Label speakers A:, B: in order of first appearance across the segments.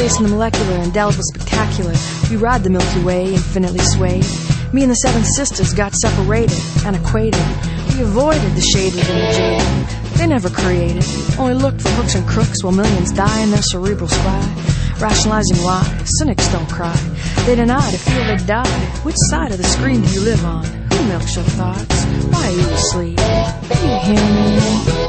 A: chasing the molecular, endowed with spectacular. We ride the Milky Way, infinitely swayed. Me and the seven sisters got separated and equated. We avoided the shaded and the jaded. They never created, only looked for hooks and crooks while millions die in their cerebral sky. Rationalizing why, cynics don't cry. They deny to feel they die. Which side of the screen do you live on? Who milks your thoughts? Why are you asleep? Can you hear me?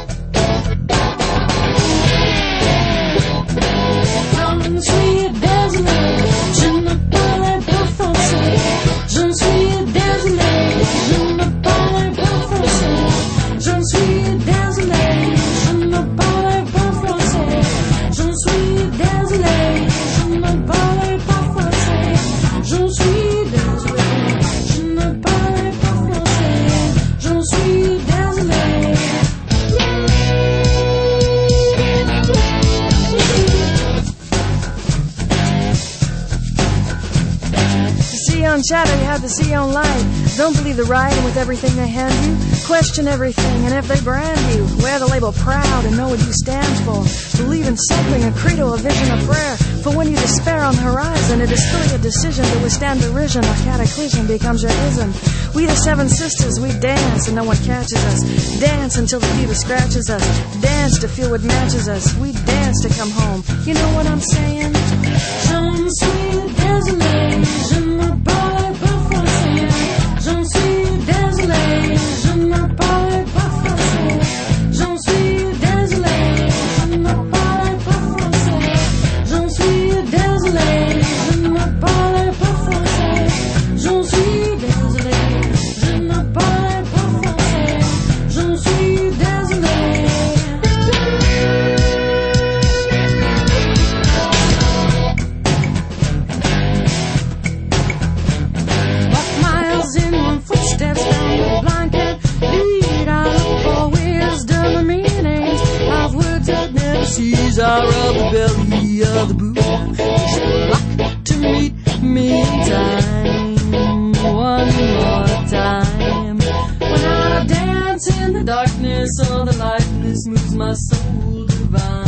A: Je suis désolé, je ne parle pas français. Je suis désolé, je ne parle pas français. Je suis désolé, je ne parle pas français. Je suis désolé, je ne parle pas français. Je suis désolé, je ne parle pas français. Je suis désolé. On shadow, you have to see on light. Don't believe the writing with everything they hand you. Question everything, and if they brand you, wear the label proud and know what you stand for. Believe in something, a credo, a vision, a prayer. For when you despair on the horizon, it is fully a decision to withstand derision. A cataclysm becomes your ism. We the seven sisters, we dance and no one catches us. Dance until the fever scratches us. Dance to feel what matches us. We dance to come home. You know what I'm saying? Je suis désolé, je ne parle pas français. Je suis désolé, je ne parle pas français. Je suis désolé, je ne parle pas français. Je suis désolé, je ne parle pas français. Je suis désolé, je ne parle pas français. Je suis désolé. Footsteps down the blind can't lead. I look for wisdom and meanings of words that never cease. I rub the belly of the Buddha. She'd like to meet me in time, one more time. When I dance in the darkness, all the lightness moves my soul divine.